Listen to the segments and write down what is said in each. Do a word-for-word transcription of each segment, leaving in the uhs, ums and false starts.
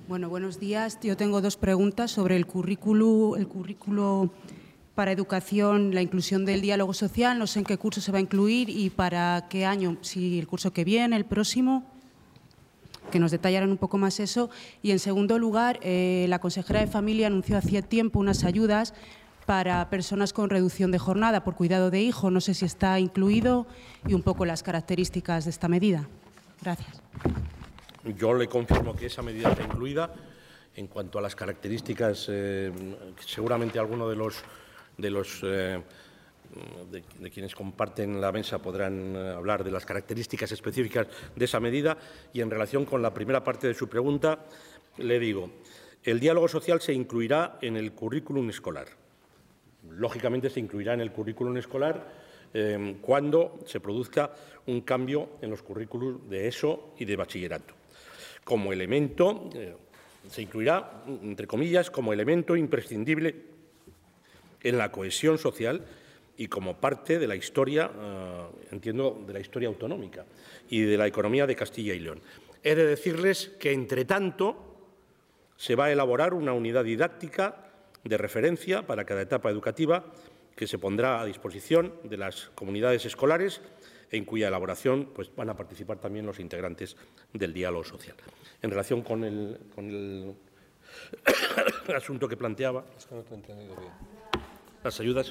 Bueno, buenos días. Yo tengo dos preguntas sobre el currículo, el currículo para educación, la inclusión del diálogo social. No sé en qué curso se va a incluir y para qué año, si el curso que viene, el próximo, que nos detallaran un poco más eso. Y, en segundo lugar, eh, la consejera de Familia anunció hacía tiempo unas ayudas para personas con reducción de jornada por cuidado de hijo. No sé si está incluido y un poco las características de esta medida. Gracias. Yo le confirmo que esa medida está incluida. En cuanto a las características, eh, seguramente alguno de los, de, los eh, de, de quienes comparten la mesa podrán eh, hablar de las características específicas de esa medida. Y en relación con la primera parte de su pregunta, le digo, el diálogo social se incluirá en el currículum escolar. Lógicamente, se incluirá en el currículum escolar eh, cuando se produzca un cambio en los currículos de ESO y de bachillerato. Como elemento, eh, se incluirá, entre comillas, como elemento imprescindible en la cohesión social y como parte de la historia, eh, entiendo, de la historia autonómica y de la economía de Castilla y León. He de decirles que, entre tanto, se va a elaborar una unidad didáctica de referencia para cada etapa educativa que se pondrá a disposición de las comunidades escolares, en cuya elaboración pues, van a participar también los integrantes del diálogo social. En relación con el, con el asunto que planteaba, es que no te he entendido bien. Las ayudas.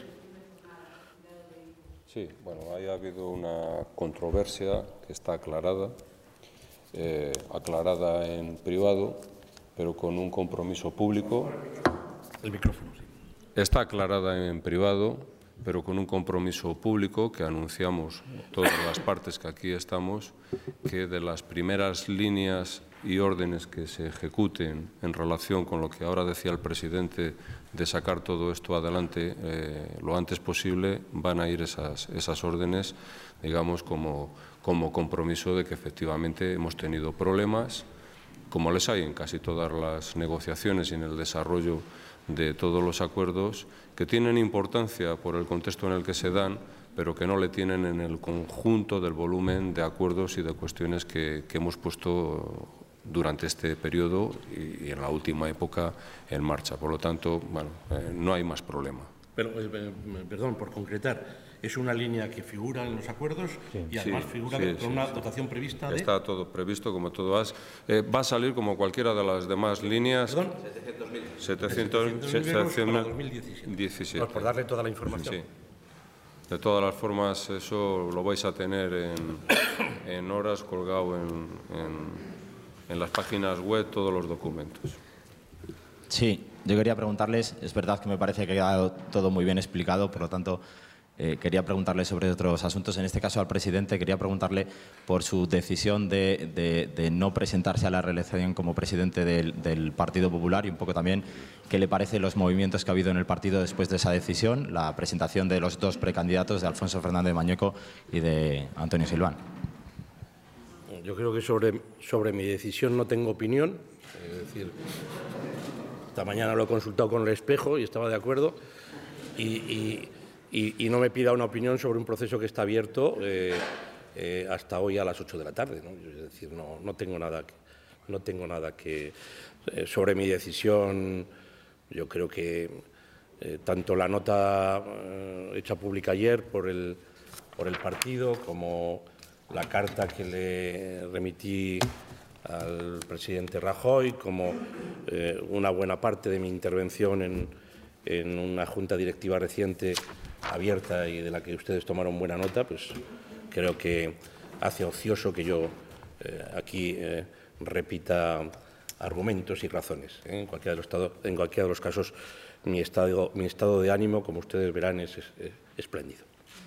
Sí, bueno, ahí ha habido una controversia que está aclarada, eh, aclarada en privado, pero con un compromiso público. El micrófono, sí. Está aclarada en privado, pero con un compromiso público que anunciamos todas las partes que aquí estamos, que de las primeras líneas y órdenes que se ejecuten en relación con lo que ahora decía el presidente de sacar todo esto adelante eh, lo antes posible, van a ir esas, esas órdenes, digamos, como, como compromiso de que efectivamente hemos tenido problemas, como les hay en casi todas las negociaciones y en el desarrollo de todos los acuerdos, que tienen importancia por el contexto en el que se dan, pero que no le tienen en el conjunto del volumen de acuerdos y de cuestiones que, que hemos puesto durante este periodo y, y en la última época en marcha. Por lo tanto, bueno, eh, no hay más problema. Pero, eh, perdón, por concretar, es una línea que figura en los acuerdos sí. y además sí, figura sí, con sí, una sí. dotación prevista de... Está todo previsto, como todo vas. Eh, va a salir como cualquiera de las demás líneas. ¿Perdón? setecientos mil euros para dos mil diecisiete. Pues por darle toda la información. Sí. De todas las formas, eso lo vais a tener en, en horas colgado en, en, en las páginas web, todos los documentos. Sí, yo quería preguntarles, es verdad que me parece que ha quedado todo muy bien explicado, por lo tanto, eh, quería preguntarle sobre otros asuntos. En este caso, al presidente, quería preguntarle por su decisión de, de, de no presentarse a la reelección como presidente del, del Partido Popular y un poco también qué le parecen los movimientos que ha habido en el partido después de esa decisión, la presentación de los dos precandidatos, de Alfonso Fernández Mañueco y de Antonio Silván. Yo creo que sobre, sobre mi decisión no tengo opinión. Es decir, esta mañana lo he consultado con el espejo y estaba de acuerdo. Y, y, y, y no me pida una opinión sobre un proceso que está abierto eh, eh, hasta hoy a las ocho de la tarde, ¿no? Es decir, no, no tengo nada que, no tengo nada que eh, sobre mi decisión. Yo creo que eh, tanto la nota eh, hecha pública ayer por el, por el partido como la carta que le remití al presidente Rajoy, como eh, una buena parte de mi intervención en, en una junta directiva reciente abierta y de la que ustedes tomaron buena nota, pues creo que hace ocioso que yo eh, aquí eh, repita argumentos y razones. ¿eh? En, cualquiera de los estado, en cualquiera de los casos, mi estado, mi estado de ánimo, como ustedes verán, es, es, es espléndido.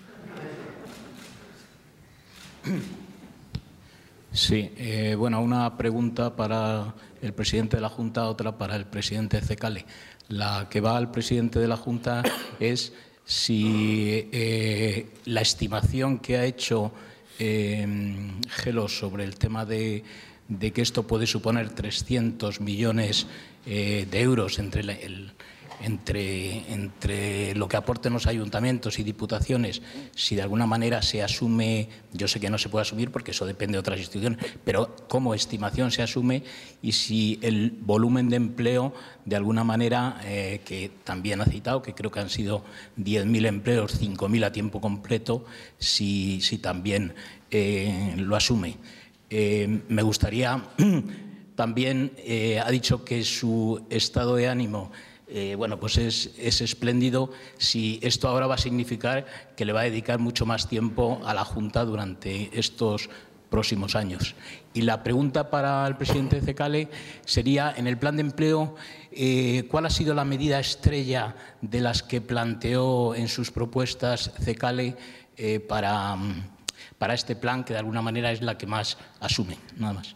Sí, eh, bueno, una pregunta para el presidente de la Junta, otra para el presidente de CECALE. La que va al presidente de la Junta es si eh, la estimación que ha hecho eh, Gelo sobre el tema de, de que esto puede suponer trescientos millones eh, de euros entre la, el, entre, entre lo que aporten los ayuntamientos y diputaciones, si de alguna manera se asume, yo sé que no se puede asumir porque eso depende de otras instituciones, pero como estimación se asume, y si el volumen de empleo, de alguna manera, eh, que también ha citado, que creo que han sido diez mil empleos, cinco mil a tiempo completo, si, si también eh, lo asume. Eh, me gustaría también, eh, ha dicho que su estado de ánimo eh, bueno, pues es, es espléndido, si esto ahora va a significar que le va a dedicar mucho más tiempo a la Junta durante estos próximos años. Y la pregunta para el presidente de CECALE sería, en el plan de empleo, eh, ¿cuál ha sido la medida estrella de las que planteó en sus propuestas CECALE eh, para, para este plan, que de alguna manera es la que más asume? Nada más.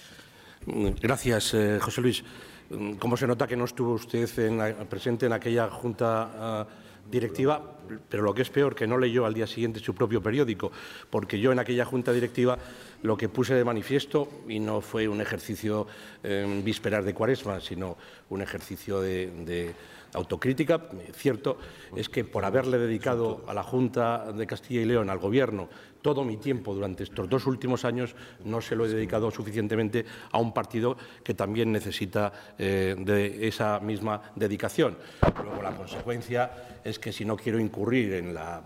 Gracias, eh, José Luis. Como se nota que no estuvo usted en la, presente en aquella junta uh, directiva, pero lo que es peor, que no leyó al día siguiente su propio periódico, porque yo en aquella junta directiva lo que puse de manifiesto, y no fue un ejercicio en eh, vísperas de Cuaresma, sino un ejercicio de, de autocrítica, cierto, es que por haberle dedicado a la Junta de Castilla y León, al Gobierno, todo mi tiempo durante estos dos últimos años, no se lo he dedicado suficientemente a un partido que también necesita eh, de esa misma dedicación. Luego, la consecuencia es que si no quiero incurrir en la,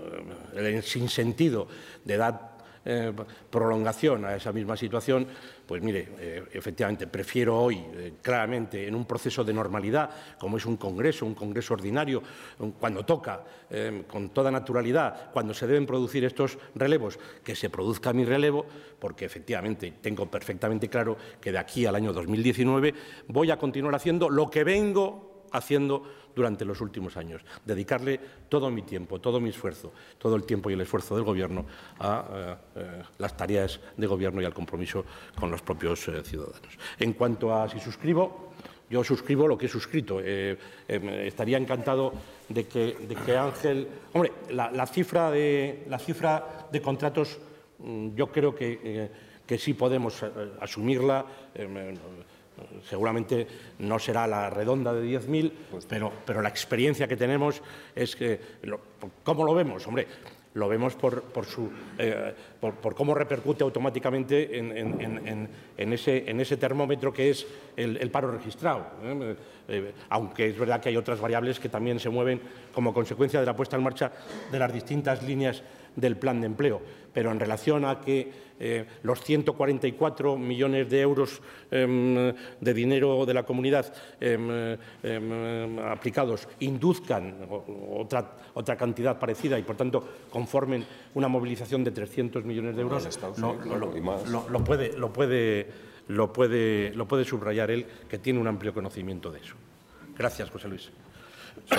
en el sinsentido de dar Eh, prolongación a esa misma situación, pues mire, eh, efectivamente, prefiero hoy, eh, claramente, en un proceso de normalidad, como es un congreso, un congreso ordinario, un, cuando toca, eh, con toda naturalidad, cuando se deben producir estos relevos, que se produzca mi relevo, porque efectivamente tengo perfectamente claro que de aquí al año dos mil diecinueve voy a continuar haciendo lo que vengo haciendo durante los últimos años, dedicarle todo mi tiempo, todo mi esfuerzo, todo el tiempo y el esfuerzo del Gobierno a eh, eh, las tareas de Gobierno y al compromiso con los propios eh, ciudadanos. En cuanto a si suscribo, yo suscribo lo que he suscrito. Eh, eh, estaría encantado de que, de que Ángel… Hombre, la, la, cifra de, la cifra de contratos mmm, yo creo que, eh, que sí podemos eh, asumirla. Eh, Seguramente no será la redonda de diez mil, pero, pero la experiencia que tenemos es que… Lo, ¿Cómo lo vemos? Hombre, lo vemos por, por, su, eh, por, por cómo repercute automáticamente en, en, en, en, ese, en ese termómetro que es el, el paro registrado. ¿eh? Eh, aunque es verdad que hay otras variables que también se mueven como consecuencia de la puesta en marcha de las distintas líneas del plan de empleo. Pero en relación a que eh, los ciento cuarenta y cuatro millones de euros eh, de dinero de la comunidad eh, eh, aplicados induzcan otra, otra cantidad parecida y, por tanto, conformen una movilización de trescientos millones de euros, lo, lo, lo, lo, lo, puede, lo, puede, lo, puede, lo puede subrayar él, que tiene un amplio conocimiento de eso. Gracias, José Luis. Sí,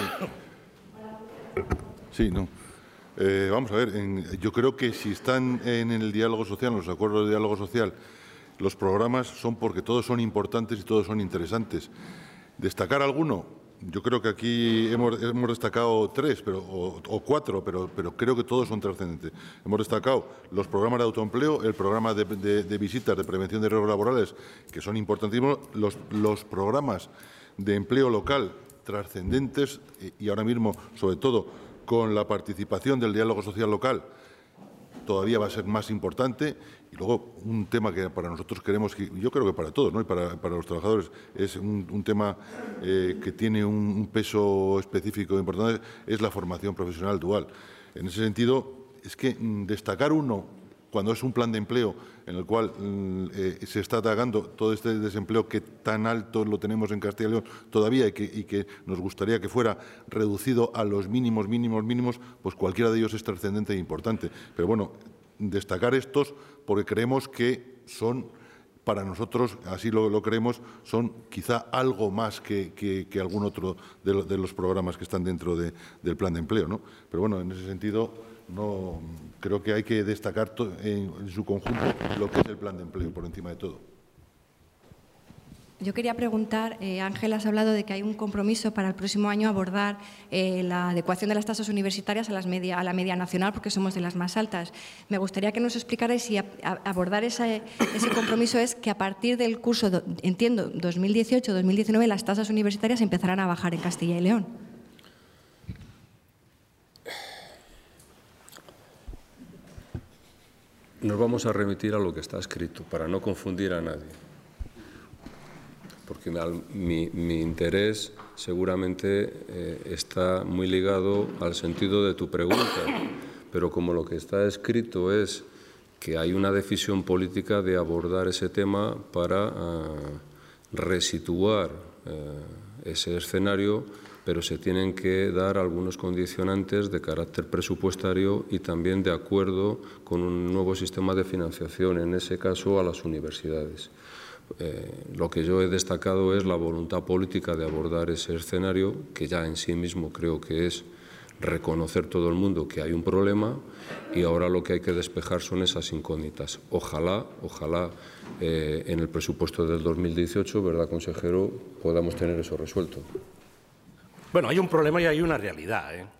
sí no. Eh, vamos a ver, en, yo creo que si están en el diálogo social, en los acuerdos de diálogo social, los programas son porque todos son importantes y todos son interesantes. Destacar alguno, yo creo que aquí hemos, hemos destacado tres pero, o, o cuatro, pero, pero creo que todos son trascendentes. Hemos destacado los programas de autoempleo, el programa de, de, de visitas de prevención de riesgos laborales, que son importantísimos, los, los programas de empleo local trascendentes y ahora mismo, sobre todo, con la participación del diálogo social local, todavía va a ser más importante. Y luego, un tema que para nosotros queremos, yo creo que para todos, ¿no? y para, para los trabajadores, es un, un tema eh, que tiene un, un peso específico importante, es la formación profesional dual. En ese sentido, es que mm, destacar uno, cuando es un plan de empleo en el cual eh, se está atacando todo este desempleo que tan alto lo tenemos en Castilla y León todavía y que, y que nos gustaría que fuera reducido a los mínimos, mínimos, mínimos, pues cualquiera de ellos es trascendente e importante. Pero bueno, destacar estos porque creemos que son, para nosotros, así lo, lo creemos, son quizá algo más que, que, que algún otro de, lo, de los programas que están dentro de, del plan de empleo, ¿no? Pero bueno, en ese sentido… No, creo que hay que destacar en, en su conjunto lo que es el plan de empleo por encima de todo. Yo quería preguntar, eh, Ángel, has hablado de que hay un compromiso para el próximo año abordar eh, la adecuación de las tasas universitarias a, las media, a la media nacional, porque somos de las más altas. Me gustaría que nos explicarais si a, a, abordar ese, ese compromiso es que a partir del curso, do, entiendo, dos mil dieciocho dos mil diecinueve, las tasas universitarias empezarán a bajar en Castilla y León. Nos vamos a remitir a lo que está escrito, para no confundir a nadie. Porque mi, mi interés seguramente eh, está muy ligado al sentido de tu pregunta, pero como lo que está escrito es que hay una decisión política de abordar ese tema para uh, resituar uh, ese escenario, pero se tienen que dar algunos condicionantes de carácter presupuestario y también de acuerdo con un nuevo sistema de financiación, en ese caso a las universidades. Eh, lo que yo he destacado es la voluntad política de abordar ese escenario, que ya en sí mismo creo que es reconocer todo el mundo que hay un problema, y ahora lo que hay que despejar son esas incógnitas. Ojalá, ojalá eh, en el presupuesto del dos mil dieciocho, ¿verdad, consejero?, podamos tener eso resuelto. Bueno, hay un problema y hay una realidad, ¿eh?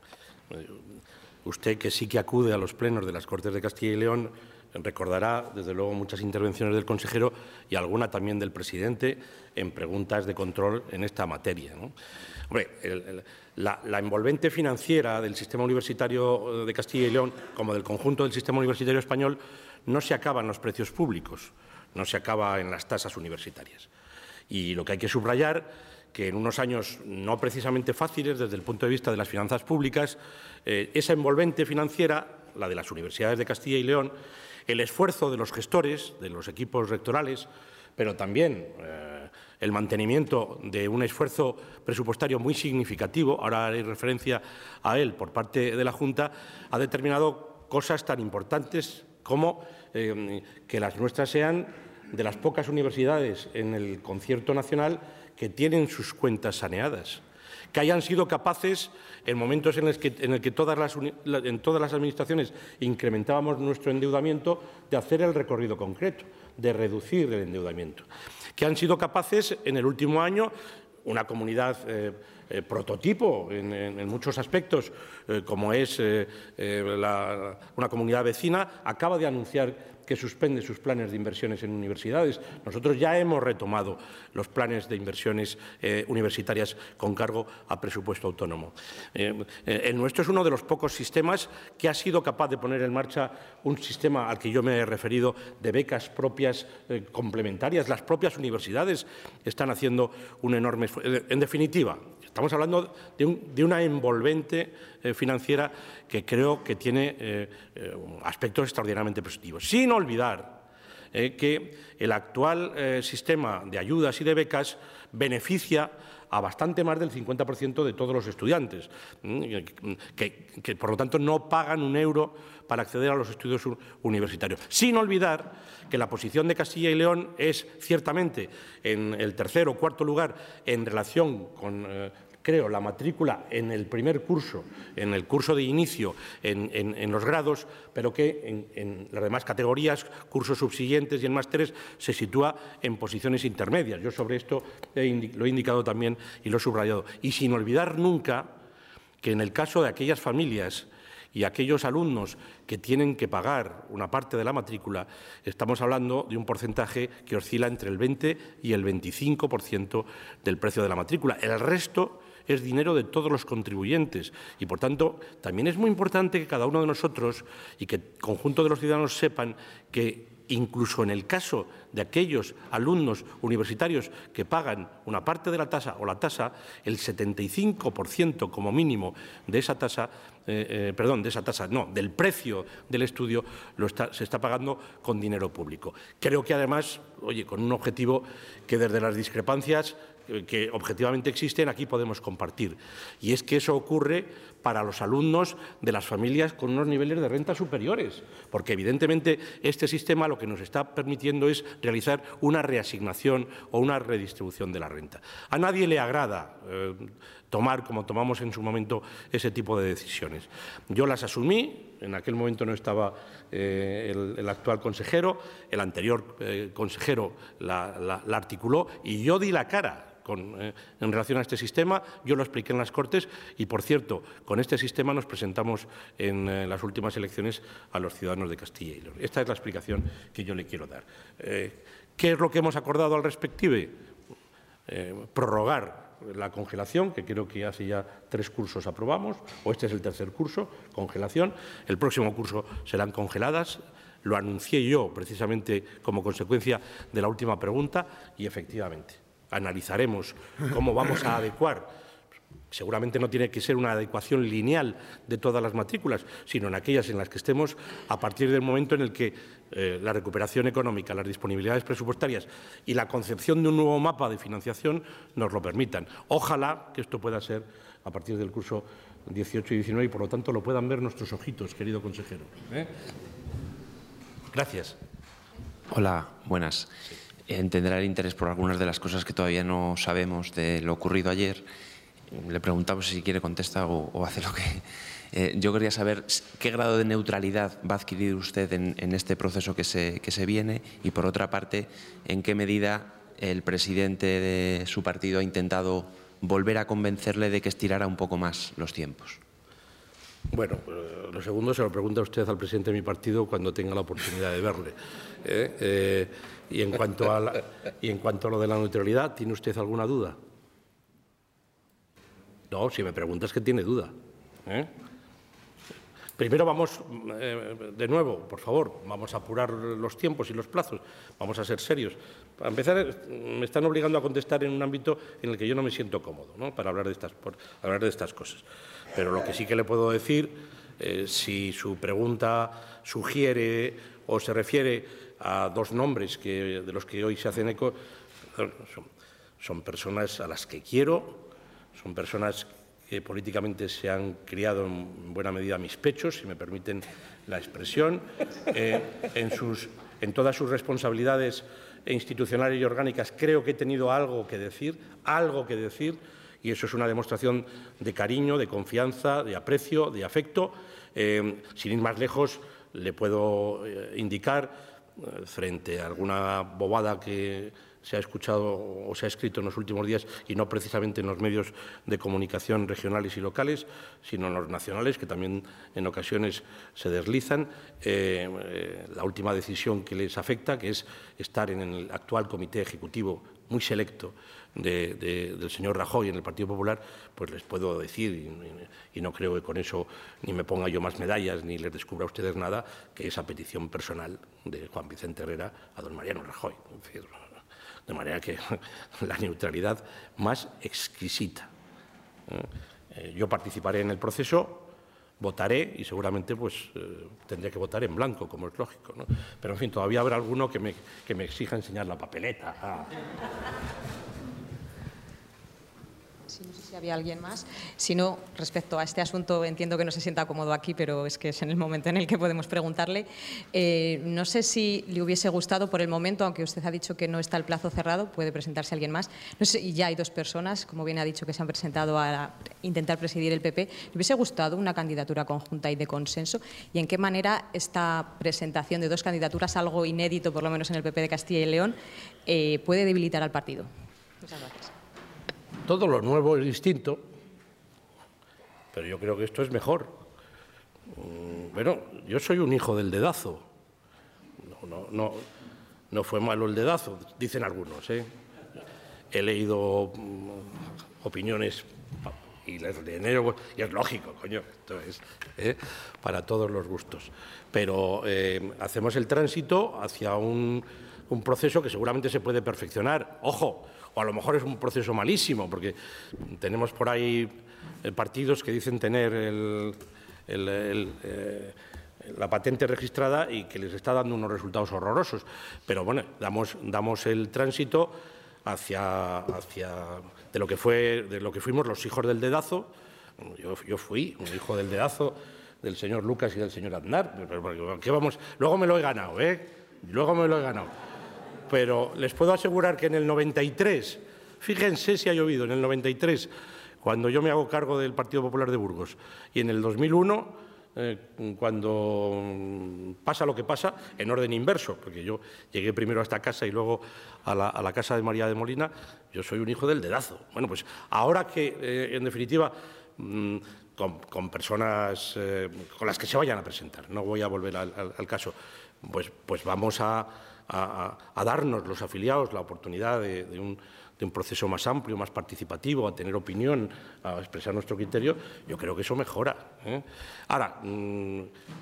Usted, que sí que acude a los plenos de las Cortes de Castilla y León, recordará, desde luego, muchas intervenciones del consejero y alguna también del presidente en preguntas de control en esta materia, ¿no? Hombre, el, el, la, la envolvente financiera del sistema universitario de Castilla y León, como del conjunto del sistema universitario español, no se acaba en los precios públicos, no se acaba en las tasas universitarias. Y lo que hay que subrayar, que en unos años no precisamente fáciles desde el punto de vista de las finanzas públicas, eh, esa envolvente financiera, la de las universidades de Castilla y León, el esfuerzo de los gestores, de los equipos rectorales, pero también eh, el mantenimiento de un esfuerzo presupuestario muy significativo, ahora haré referencia a él por parte de la Junta, ha determinado cosas tan importantes como eh, que las nuestras sean de las pocas universidades en el concierto nacional que tienen sus cuentas saneadas, que hayan sido capaces, en momentos en los que, en el que todas, las, en todas las administraciones incrementábamos nuestro endeudamiento, de hacer el recorrido concreto, de reducir el endeudamiento, que han sido capaces en el último año, una comunidad eh, eh, prototipo en, en, en muchos aspectos, eh, como es eh, eh, la, una comunidad vecina, acaba de anunciar que suspende sus planes de inversiones en universidades. Nosotros ya hemos retomado los planes de inversiones eh, universitarias con cargo a presupuesto autónomo. Eh, eh, el nuestro es uno de los pocos sistemas que ha sido capaz de poner en marcha un sistema al que yo me he referido de becas propias eh, complementarias. Las propias universidades están haciendo un enorme esfuerzo. En definitiva, estamos hablando de, un, de una envolvente eh, financiera que creo que tiene eh, eh, aspectos extraordinariamente positivos. Sin olvidar eh, que el actual eh, sistema de ayudas y de becas beneficia a bastante más del cincuenta por ciento de todos los estudiantes, que, que por lo tanto no pagan un euro para acceder a los estudios universitarios. Sin olvidar que la posición de Castilla y León es ciertamente en el tercer o cuarto lugar en relación con, eh, creo, la matrícula en el primer curso, en el curso de inicio, en, en, en los grados, pero que en, en las demás categorías, cursos subsiguientes y en másteres, se sitúa en posiciones intermedias. Yo sobre esto he, lo he indicado también y lo he subrayado. Y sin olvidar nunca que en el caso de aquellas familias y aquellos alumnos que tienen que pagar una parte de la matrícula, estamos hablando de un porcentaje que oscila entre el veinte y el veinticinco por ciento del precio de la matrícula. El resto es dinero de todos los contribuyentes y, por tanto, también es muy importante que cada uno de nosotros y que el conjunto de los ciudadanos sepan que incluso en el caso de aquellos alumnos universitarios que pagan una parte de la tasa o la tasa, el setenta y cinco por ciento como mínimo de esa tasa, eh, eh, perdón, de esa tasa, no, del precio del estudio lo está, se está pagando con dinero público. Creo que además, oye, con un objetivo que desde las discrepancias que objetivamente existen, aquí podemos compartir. Y es que eso ocurre para los alumnos de las familias con unos niveles de renta superiores, porque evidentemente este sistema lo que nos está permitiendo es realizar una reasignación o una redistribución de la renta. A nadie le agrada eh, tomar, como tomamos en su momento, ese tipo de decisiones. Yo las asumí, en aquel momento no estaba eh, el, el actual consejero, el anterior eh, consejero la, la, la articuló y yo di la cara. Con, eh, en relación a este sistema, yo lo expliqué en las Cortes y, por cierto, con este sistema nos presentamos en eh, las últimas elecciones a los ciudadanos de Castilla y León. Esta es la explicación que yo le quiero dar. Eh, ¿Qué es lo que hemos acordado al respectivo? Eh, prorrogar la congelación, que creo que hace ya tres cursos aprobamos, o este es el tercer curso, congelación. El próximo curso serán congeladas. Lo anuncié yo precisamente como consecuencia de la última pregunta y, efectivamente, analizaremos cómo vamos a adecuar. Seguramente no tiene que ser una adecuación lineal de todas las matrículas, sino en aquellas en las que estemos a partir del momento en el que eh, la recuperación económica, las disponibilidades presupuestarias y la concepción de un nuevo mapa de financiación nos lo permitan. Ojalá que esto pueda ser a partir del curso dieciocho y diecinueve y, por lo tanto, lo puedan ver nuestros ojitos, querido consejero. ¿Eh? Gracias. Hola, buenas. Entenderá el interés por algunas de las cosas que todavía no sabemos de lo ocurrido ayer. Le preguntamos si quiere contestar o, o hace lo que... Eh, yo quería saber qué grado de neutralidad va a adquirir usted en, en este proceso que se, que se viene y, por otra parte, en qué medida el presidente de su partido ha intentado volver a convencerle de que estirara un poco más los tiempos. Bueno, eh, lo segundo se lo pregunta usted al presidente de mi partido cuando tenga la oportunidad de verle. ¿Eh? Eh, y, en cuanto a la, y en cuanto a lo de la neutralidad, ¿tiene usted alguna duda? No, si me preguntas que tiene duda. ¿Eh? Primero vamos, eh, de nuevo, por favor, vamos a apurar los tiempos y los plazos, vamos a ser serios. Para empezar, me están obligando a contestar en un ámbito en el que yo no me siento cómodo, ¿no?, para hablar de estas, por hablar de estas cosas. Pero lo que sí que le puedo decir, eh, si su pregunta sugiere o se refiere a dos nombres que, de los que hoy se hacen eco, son, son personas a las que quiero, son personas que políticamente se han criado en buena medida a mis pechos, si me permiten la expresión, eh, en, sus, en todas sus responsabilidades institucionales y orgánicas creo que he tenido algo que decir, algo que decir, y eso es una demostración de cariño, de confianza, de aprecio, de afecto. Eh, sin ir más lejos, le puedo eh, indicar, eh, frente a alguna bobada que se ha escuchado o se ha escrito en los últimos días, y no precisamente en los medios de comunicación regionales y locales, sino en los nacionales, que también en ocasiones se deslizan, eh, eh, la última decisión que les afecta, que es estar en el actual comité ejecutivo muy selecto de, de, del señor Rajoy en el Partido Popular, pues les puedo decir, y, y no creo que con eso ni me ponga yo más medallas ni les descubra a ustedes nada, que esa petición personal de Juan Vicente Herrera a don Mariano Rajoy. En fin, de manera que la neutralidad más exquisita. Eh, yo participaré en el proceso, votaré y seguramente pues, eh, tendré que votar en blanco, como es lógico, ¿no? Pero, en fin, todavía habrá alguno que me, que me exija enseñar la papeleta. Ah. Sí, no sé si había alguien más. Si no, respecto a este asunto, entiendo que no se sienta cómodo aquí, pero es que es en el momento en el que podemos preguntarle. Eh, no sé si le hubiese gustado por el momento, aunque usted ha dicho que no está el plazo cerrado, puede presentarse alguien más. No sé, y ya hay dos personas, como bien ha dicho, que se han presentado a intentar presidir el P P. ¿Le hubiese gustado una candidatura conjunta y de consenso? ¿Y en qué manera esta presentación de dos candidaturas, algo inédito, por lo menos en el P P de Castilla y León, eh, puede debilitar al partido? Muchas gracias. Todo lo nuevo es distinto, pero yo creo que esto es mejor. Bueno, yo soy un hijo del dedazo. No, no, no, no fue malo el dedazo, dicen algunos, ¿eh? He leído opiniones y les enero, y es lógico, coño, entonces, ¿eh? Para todos los gustos. Pero eh, hacemos el tránsito hacia un, un proceso que seguramente se puede perfeccionar. ¡Ojo! O a lo mejor es un proceso malísimo, porque tenemos por ahí partidos que dicen tener el, el, el, eh, la patente registrada y que les está dando unos resultados horrorosos. Pero bueno, damos, damos el tránsito hacia, hacia de lo que fue, de lo que fuimos los hijos del dedazo. Yo, yo fui un hijo del dedazo del señor Lucas y del señor Aznar. ¿Qué vamos? Luego me lo he ganado, ¿eh? Luego me lo he ganado. pero les puedo asegurar que en el noventa y tres, fíjense si ha llovido, en el noventa y tres, cuando yo me hago cargo del Partido Popular de Burgos, y en el dos mil uno, eh, cuando pasa lo que pasa, en orden inverso, porque yo llegué primero a esta casa y luego a la, a la casa de María de Molina, yo soy un hijo del dedazo. Bueno, pues ahora que, eh, en definitiva, mmm, con, con personas eh, con las que se vayan a presentar, no voy a volver al, al, al caso, pues, pues vamos a, a, a darnos los afiliados la oportunidad de, de un de un proceso más amplio, más participativo, a tener opinión, a expresar nuestro criterio, yo creo que eso mejora, ¿eh? Ahora, mmm,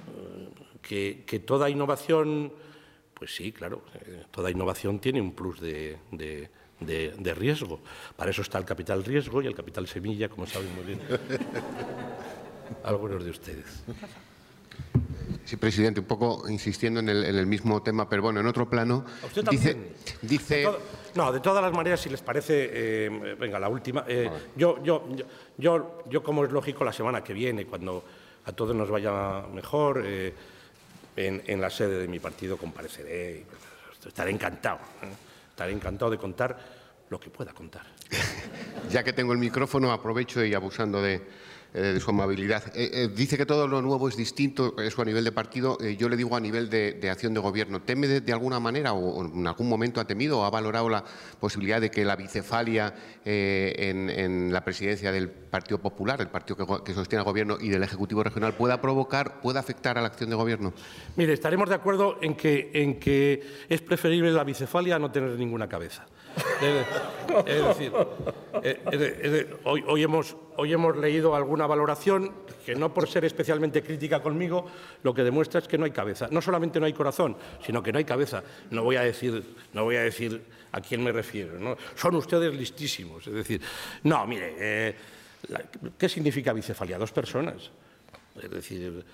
que, que toda innovación, pues sí, claro, eh, toda innovación tiene un plus de, de, de, de riesgo. Para eso está el capital riesgo y el capital semilla, como saben muy bien algunos de ustedes. Sí, presidente, un poco insistiendo en el, en el mismo tema, pero bueno, en otro plano. ¿Usted dice, también? dice... De todo, no, de todas las maneras, si les parece, eh, venga, la última. Eh, yo, yo, yo, yo, como es lógico, la semana que viene, cuando a todos nos vaya mejor, eh, en, en la sede de mi partido compareceré. Y estaré encantado, ¿eh? Estaré encantado de contar lo que pueda contar. Ya que tengo el micrófono, aprovecho y abusando de... de su amabilidad. Eh, eh, dice que todo lo nuevo es distinto, eso a nivel de partido. Eh, yo le digo a nivel de, de acción de gobierno. ¿Teme de, de alguna manera o en algún momento ha temido o ha valorado la posibilidad de que la bicefalia eh, en, en la presidencia del Partido Popular, el partido que, que sostiene al gobierno, y del Ejecutivo regional, pueda provocar, pueda afectar a la acción de gobierno? Mire, estaremos de acuerdo en que, en que es preferible la bicefalia a no tener ninguna cabeza. Es, es decir, es, es, es, hoy, hoy, hemos, hoy hemos leído alguna valoración que, no por ser especialmente crítica conmigo, lo que demuestra es que no hay cabeza. No solamente no hay corazón, sino que no hay cabeza. No voy a decir, no voy a, decir a quién me refiero, ¿no? Son ustedes listísimos. Es decir, no, mire, eh, la, ¿qué significa bicefalia? Dos personas. Es decir...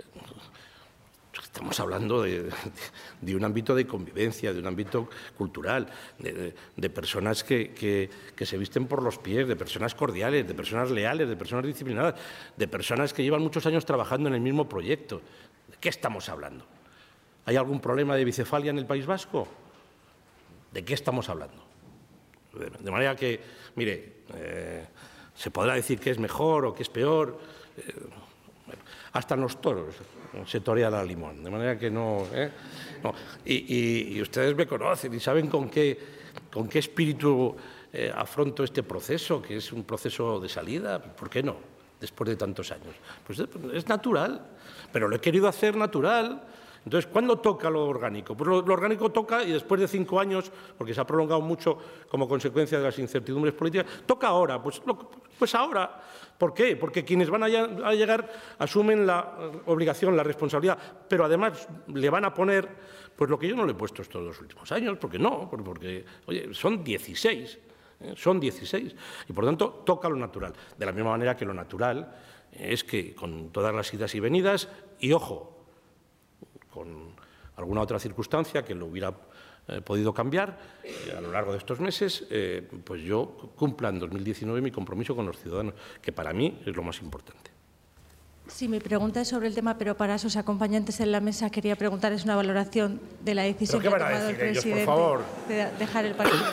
Estamos hablando de, de, de un ámbito de convivencia, de un ámbito cultural, de, de, de personas que, que, que se visten por los pies, de personas cordiales, de personas leales, de personas disciplinadas, de personas que llevan muchos años trabajando en el mismo proyecto. ¿De qué estamos hablando? ¿Hay algún problema de bicefalia en el País Vasco? ¿De qué estamos hablando? De, de manera que, mire, eh, se podrá decir que es mejor o que es peor. Eh, bueno, hasta en los toros se torea la limón, de manera que no... ¿eh? no. Y, y, y ustedes me conocen y saben con qué, con qué espíritu eh, afronto este proceso, que es un proceso de salida. ¿Por qué no? Después de tantos años. Pues es natural, pero lo he querido hacer natural. Entonces, ¿cuándo toca lo orgánico? Pues lo, lo orgánico toca, y después de cinco años, porque se ha prolongado mucho como consecuencia de las incertidumbres políticas, toca ahora. Pues, lo, pues ahora. ¿Por qué? Porque quienes van a, a llegar asumen la obligación, la responsabilidad, pero además le van a poner pues lo que yo no le he puesto estos dos últimos años, porque no, porque, oye, son dieciséis, ¿eh? Son dieciséis, y por tanto toca lo natural. De la misma manera que lo natural es que con todas las idas y venidas, y ojo, con alguna otra circunstancia que lo hubiera eh, podido cambiar eh, a lo largo de estos meses, eh, pues yo cumpla en dos mil diecinueve mi compromiso con los ciudadanos, que para mí es lo más importante. Sí, mi pregunta es sobre el tema, pero para sus acompañantes en la mesa quería preguntarles una valoración de la decisión que ha tomado el presidente ellos, por favor? de dejar el partido.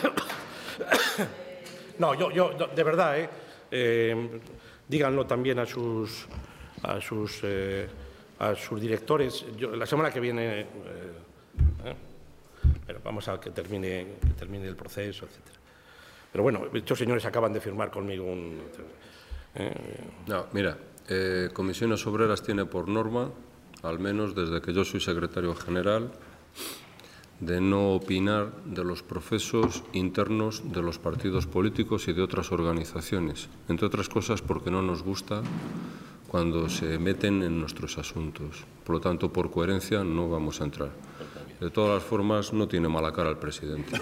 No, yo, yo de verdad, eh, eh, díganlo también a sus, a sus eh, a sus directores. Yo, la semana que viene, eh, eh, pero vamos a que termine, que termine el proceso, etcétera. Pero bueno, estos señores acaban de firmar conmigo un... Eh, no, mira, eh, Comisiones Obreras tiene por norma, al menos desde que yo soy secretario general, de no opinar de los procesos internos de los partidos políticos y de otras organizaciones, entre otras cosas porque no nos gusta cuando se meten en nuestros asuntos. Por lo tanto, por coherencia, no vamos a entrar. De todas las formas, no tiene mala cara el presidente.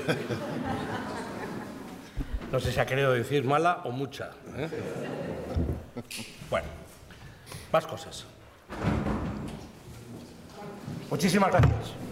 No sé si ha querido decir mala o mucha, ¿eh? Bueno, más cosas. Muchísimas gracias.